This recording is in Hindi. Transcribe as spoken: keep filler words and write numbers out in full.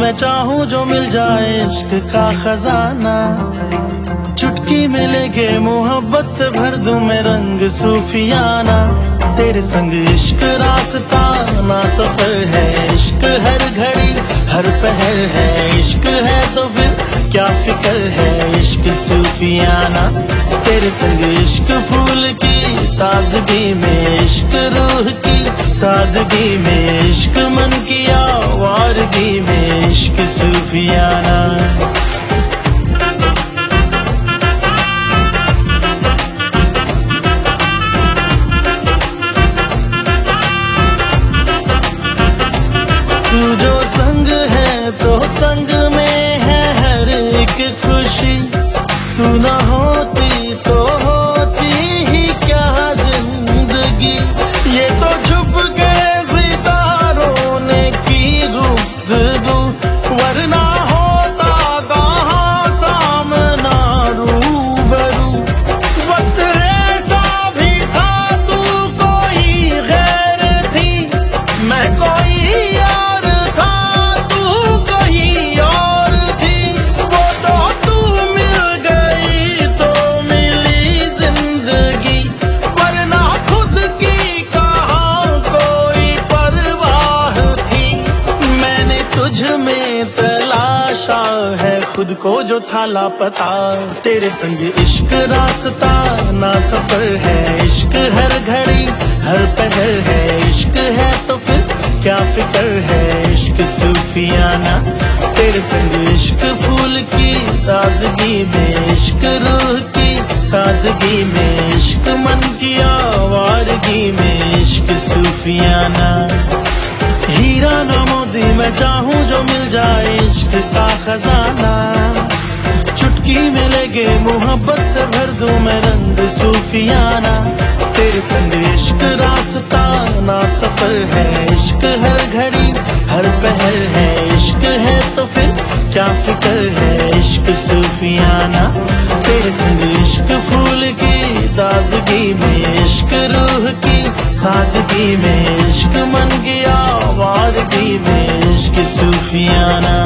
मैं चाहूँ जो मिल जाए इश्क का खजाना। चुटकी में लेके मोहब्बत से भर दूं मैं रंग सूफियाना। तेरे संग इश्क रास्ता ना सफर है, इश्क हर घड़ी हर पहर है। इश्क है तो फिर क्या फिक्र है, इश्क सूफियाना। तेरे संग इश्क फूल की ताजगी में, इश्क रूह की सादगी में, इश्क मन की आवारगी में, इश्क सूफियाना। तू जो संग है तो संग में है हर एक खुशी। तू ना होती तो होती ही क्या जिंदगी। ये तो छुप गए सितारों ने की गुफ्तगू, वरना होता कहाँ सामना रूबरू। वक्त ऐसा भी था तू कोई गैर थी, मैं कोई है खुद को जो था लापता। तेरे संग इश्क रास्ता ना सफर है, इश्क हर घड़ी हर पहर है। इश्क है तो फिर क्या फिक्र है, इश्क सूफियाना। तेरे संग इश्क फूल की ताजगी में, इश्क रूह की सादगी में, इश्क मन की आवारगी में, इश्क सूफियाना। हीरा ना मोती मैं चाहूँ जो मिल जाए इश्क का खजाना। चुटकी में लगे मोहब्बत से भर दूं मैं रंग सूफियाना। तेरे संग इश्क रास्ता ना सफर है, इश्क हर घड़ी हर पहर है। इश्क है तो फिर क्या फिक्र है, इश्क सूफियाना। तेरे संग इश्क फूल की ताजगी में, इश्क रूह की सादगी में, इश्क मन की आवारगी में, इश्क सूफियाना।